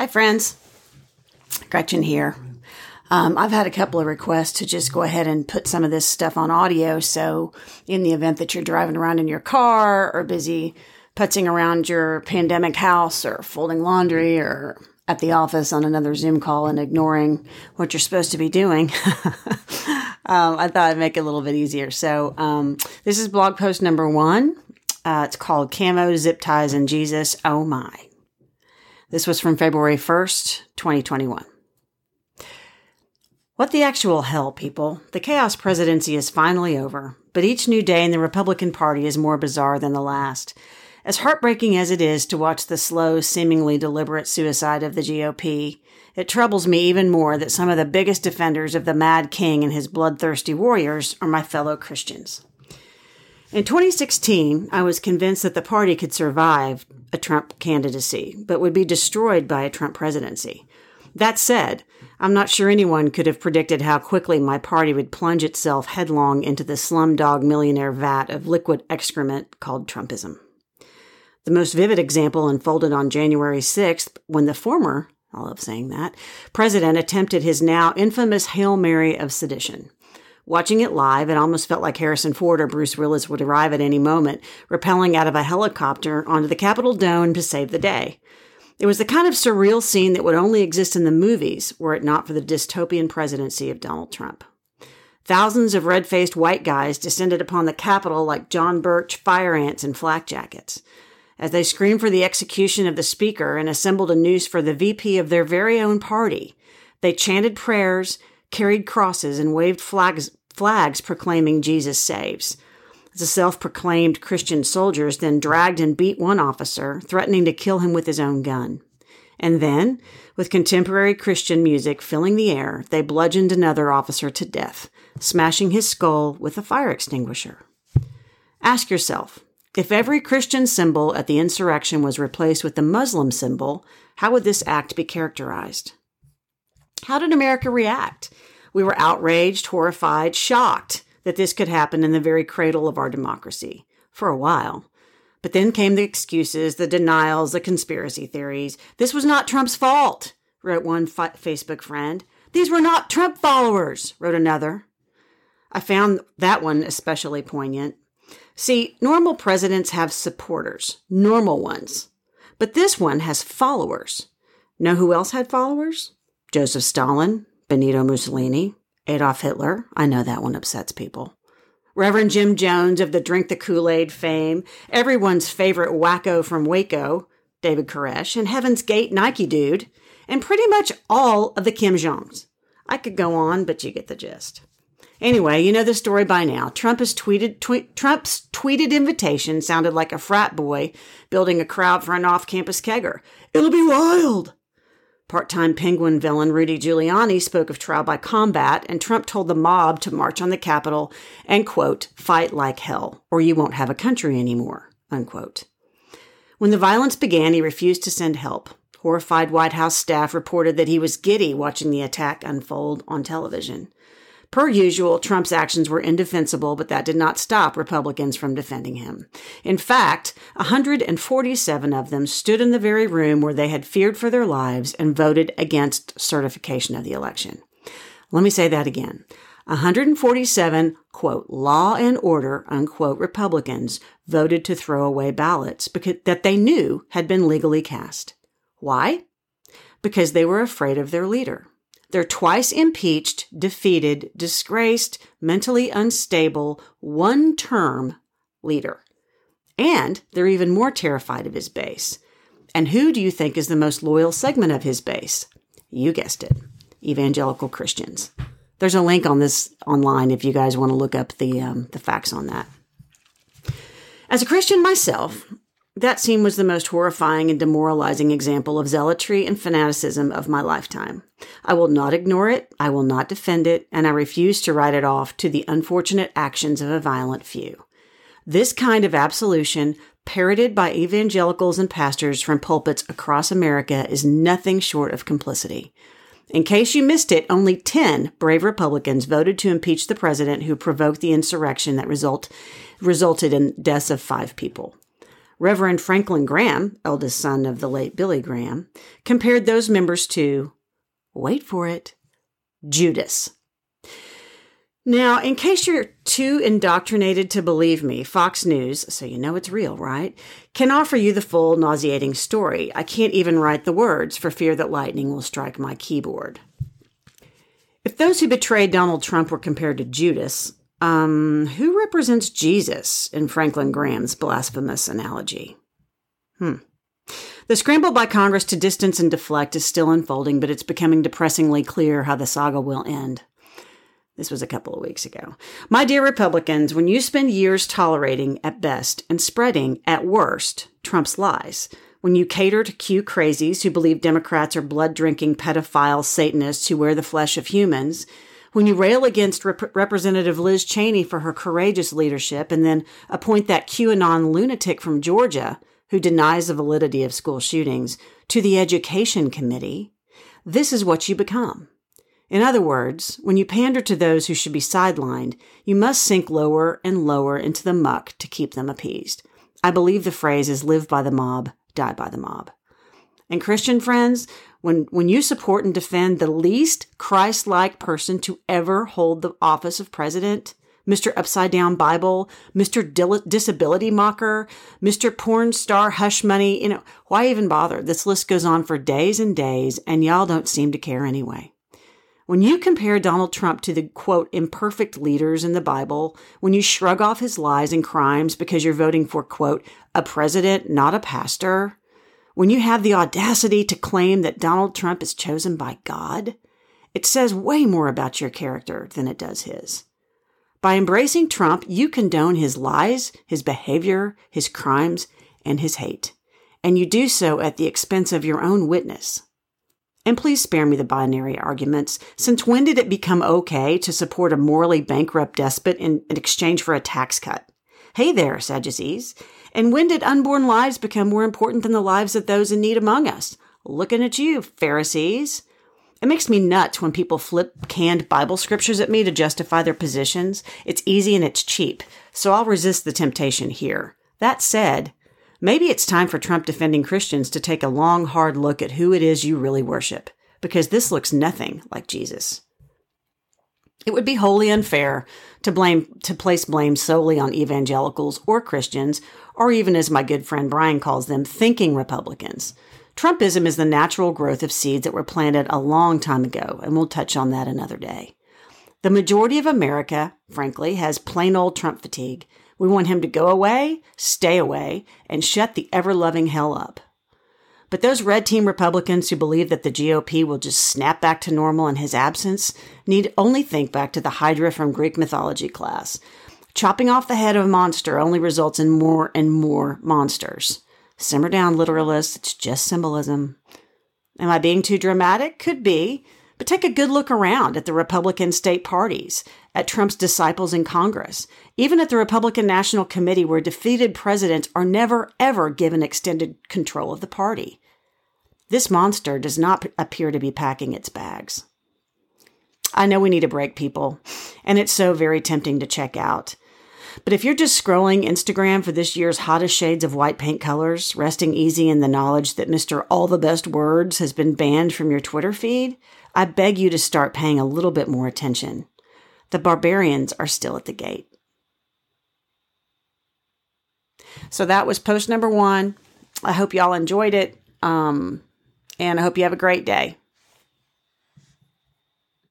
Hi, friends. Gretchen here. I've had a couple of requests to just go ahead and put some of this stuff on audio. So in the event that you're driving around in your car or busy putzing around your pandemic house or folding laundry or at the office on another Zoom call and ignoring what you're supposed to be doing, I thought I'd make it a little bit easier. So this is blog post number 1. It's called Camo, Zip Ties, and Jesus. Oh my. This was from February 1st, 2021. What the actual hell, people? The chaos presidency is finally over, but each new day in the Republican Party is more bizarre than the last. As heartbreaking as it is to watch the slow, seemingly deliberate suicide of the GOP, it troubles me even more that some of the biggest defenders of the Mad King and his bloodthirsty warriors are my fellow Christians. In 2016, I was convinced that the party could survive a Trump candidacy, but would be destroyed by a Trump presidency. That said, I'm not sure anyone could have predicted how quickly my party would plunge itself headlong into the slumdog millionaire vat of liquid excrement called Trumpism. The most vivid example unfolded on January 6th when the former, I love saying that, president attempted his now infamous Hail Mary of sedition. Watching it live, it almost felt like Harrison Ford or Bruce Willis would arrive at any moment, rappelling out of a helicopter onto the Capitol dome to save the day. It was the kind of surreal scene that would only exist in the movies were it not for the dystopian presidency of Donald Trump. Thousands of red-faced white guys descended upon the Capitol like John Birch fire ants in flak jackets. As they screamed for the execution of the speaker and assembled a noose for the VP of their very own party, they chanted prayers, carried crosses, and waved flags proclaiming Jesus saves. The self-proclaimed Christian soldiers then dragged and beat one officer, threatening to kill him with his own gun. And then, with contemporary Christian music filling the air, they bludgeoned another officer to death, smashing his skull with a fire extinguisher. Ask yourself, if every Christian symbol at the insurrection was replaced with the Muslim symbol, how would this act be characterized? How did America react? We were outraged, horrified, shocked that this could happen in the very cradle of our democracy, for a while. But then came the excuses, the denials, the conspiracy theories. This was not Trump's fault, wrote one Facebook friend. These were not Trump followers, wrote another. I found that one especially poignant. See, normal presidents have supporters, normal ones. But this one has followers. Know who else had followers? Joseph Stalin, Benito Mussolini, Adolf Hitler. I know that one upsets people. Reverend Jim Jones of the Drink the Kool-Aid fame, everyone's favorite wacko from Waco, David Koresh, and Heaven's Gate Nike dude, and pretty much all of the Kim Jongs. I could go on, but you get the gist. Anyway, you know the story by now. Trump's tweeted invitation sounded like a frat boy building a crowd for an off-campus kegger. It'll be wild. Part-time Penguin villain Rudy Giuliani spoke of trial by combat, and Trump told the mob to march on the Capitol and, quote, fight like hell, or you won't have a country anymore, unquote. When the violence began, he refused to send help. Horrified White House staff reported that he was giddy watching the attack unfold on television. Per usual, Trump's actions were indefensible, but that did not stop Republicans from defending him. In fact, 147 of them stood in the very room where they had feared for their lives and voted against certification of the election. Let me say that again. 147, quote, law and order, unquote, Republicans voted to throw away ballots that they knew had been legally cast. Why? Because they were afraid of their leader. Their twice impeached, defeated, disgraced, mentally unstable, one-term leader. And they're even more terrified of his base. And who do you think is the most loyal segment of his base? You guessed it, evangelical Christians. There's a link on this online if you guys want to look up the facts on that. As a Christian myself, that scene was the most horrifying and demoralizing example of zealotry and fanaticism of my lifetime. I will not ignore it, I will not defend it, and I refuse to write it off to the unfortunate actions of a violent few. This kind of absolution, parroted by evangelicals and pastors from pulpits across America, is nothing short of complicity. In case you missed it, only 10 brave Republicans voted to impeach the president who provoked the insurrection that resulted in deaths of 5 people. Reverend Franklin Graham, eldest son of the late Billy Graham, compared those members to, wait for it, Judas. Now, in case you're too indoctrinated to believe me, Fox News, so you know it's real, right, can offer you the full nauseating story. I can't even write the words for fear that lightning will strike my keyboard. If those who betrayed Donald Trump were compared to Judas, who represents Jesus in Franklin Graham's blasphemous analogy? The scramble by Congress to distance and deflect is still unfolding, but it's becoming depressingly clear how the saga will end. This was a couple of weeks ago. My dear Republicans, when you spend years tolerating, at best, and spreading, at worst, Trump's lies, when you cater to Q crazies who believe Democrats are blood-drinking pedophile Satanists who wear the flesh of humans, when you rail against Representative Liz Cheney for her courageous leadership and then appoint that QAnon lunatic from Georgia who denies the validity of school shootings to the Education Committee, this is what you become. In other words, when you pander to those who should be sidelined, you must sink lower and lower into the muck to keep them appeased. I believe the phrase is live by the mob, die by the mob. And Christian friends, when you support and defend the least Christ-like person to ever hold the office of president, Mr. Upside Down Bible, Mr. Disability Mocker, Mr. Porn Star Hush Money, why even bother? This list goes on for days and days, and y'all don't seem to care anyway. When you compare Donald Trump to the, quote, imperfect leaders in the Bible, when you shrug off his lies and crimes because you're voting for, quote, a president, not a pastor, when you have the audacity to claim that Donald Trump is chosen by God, it says way more about your character than it does his. By embracing Trump, you condone his lies, his behavior, his crimes, and his hate. And you do so at the expense of your own witness. And please spare me the binary arguments, since when did it become okay to support a morally bankrupt despot in exchange for a tax cut? Hey there, Sadducees. And when did unborn lives become more important than the lives of those in need among us? Looking at you, Pharisees. It makes me nuts when people flip canned Bible scriptures at me to justify their positions. It's easy and it's cheap, so I'll resist the temptation here. That said, maybe it's time for Trump defending Christians to take a long, hard look at who it is you really worship, because this looks nothing like Jesus. It would be wholly unfair to place blame solely on evangelicals or Christians, or even, as my good friend Brian calls them, thinking Republicans. Trumpism is the natural growth of seeds that were planted a long time ago, and we'll touch on that another day. The majority of America, frankly, has plain old Trump fatigue. We want him to go away, stay away, and shut the ever-loving hell up. But those red team Republicans who believe that the GOP will just snap back to normal in his absence need only think back to the Hydra from Greek mythology class. Chopping off the head of a monster only results in more and more monsters. Simmer down, literalists. It's just symbolism. Am I being too dramatic? Could be. But take a good look around at the Republican state parties, at Trump's disciples in Congress, even at the Republican National Committee, where defeated presidents are never, ever given extended control of the party. This monster does not appear to be packing its bags. I know we need a break, people, and it's so very tempting to check out. But if you're just scrolling Instagram for this year's hottest shades of white paint colors, resting easy in the knowledge that Mr. All the Best Words has been banned from your Twitter feed, I beg you to start paying a little bit more attention. The barbarians are still at the gate. So that was post number 1. I hope y'all enjoyed it. And I hope you have a great day.